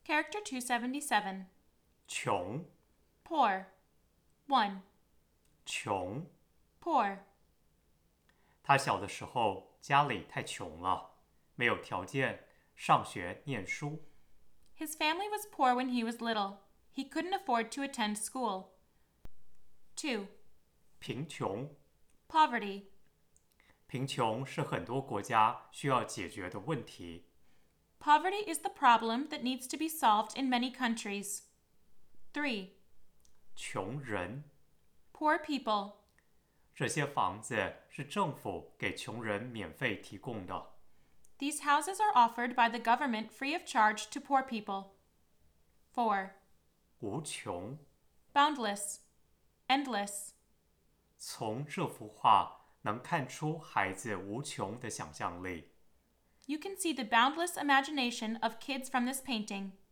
Character 277. 穷 Poor. 1. 穷 Poor. 他小的时候家里太穷了，没有条件上学念书。 His family was poor when he was little. He couldn't afford to attend school. 2. 贫穷 Poverty. 贫穷是很多国家需要解决的问题。 Poverty is the problem that needs to be solved in many countries. 3. 穷人 Poor people. 这些房子是政府给穷人免费提供的。 These houses are offered by the government free of charge to poor people. 4. 无穷 Boundless. Endless. 从这幅画能看出孩子无穷的想象力。 You can see the boundless imagination of kids from this painting.